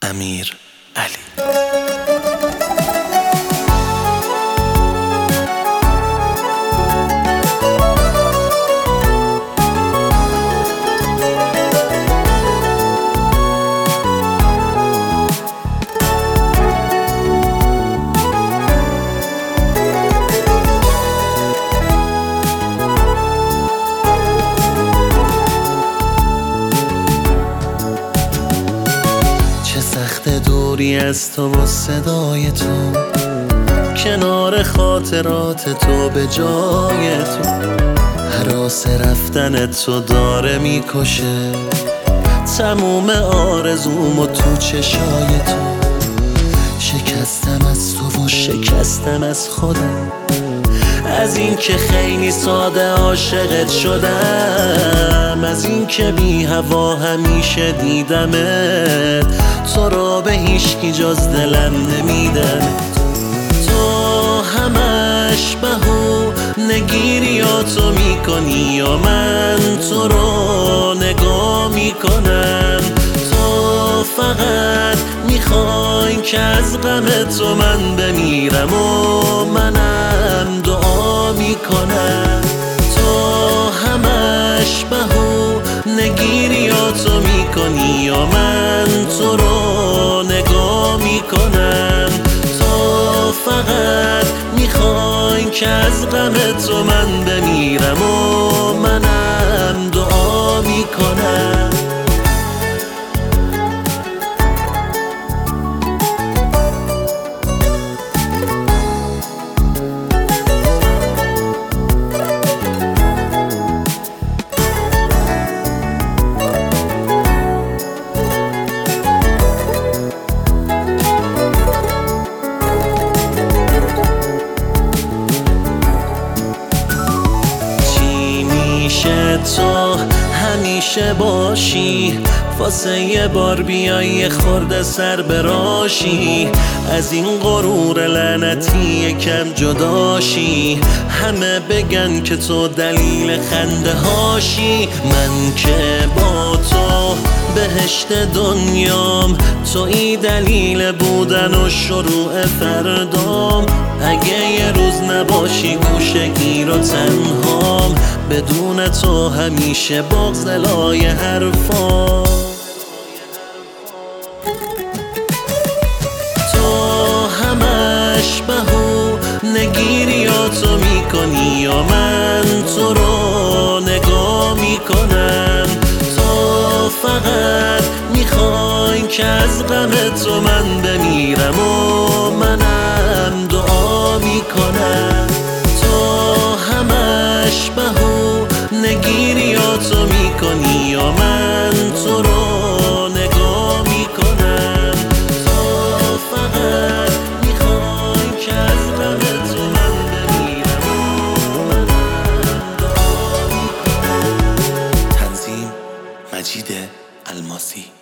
امیر علی. دوری از تو و صدای تو، کنار خاطرات تو به جای تو. هراس رفتن تو داره میکشه تموم آرزومو تو چشای تو. شکستم از تو و شکستم از خودم، از این که خیلی ساده عاشقت شدم، از این که بی هوا همیشه دیدمت، تو را به هیچکی جز دلم نمیدم. تو همش بهونگیریاتو میکنی یا من تو رو نگاه میکنم. تو فقط میخوای که از غم تو من بمیرم و منم دعا میکنم. تو همش بهونگیریاتو میکنی یا من تو رو نگاه میکنم. تو فقط میخوای که از غم تو من بمیرم و منم دعا میکنم. تو همیشه باشی، واسه یه بار بیای یه خورده سر براشی، از این غرور لعنتی یکم جداشی. همه بگن که تو دلیل خنده هاشی، من که با تو بهشت دنیام، تویی دلیل بودن و شروع فردام. اگه یه روز نباشی گوشگیر و تنهام، بدون تو همیشه بغض‌لای حرفام. تو همش بهونگیریاتو میکنی یا من تو رو نگاه میکنم. تو فقط میخوای که از غم تو من بمیرم و منم دعا میکنم. تو همش بهونگیریاتو میکنی یا من تو رو نگاه میکنم. تو فقط میخوای که از غم تو من بمیرم و منم دعا میکنم. تنظیم مجید الماسی.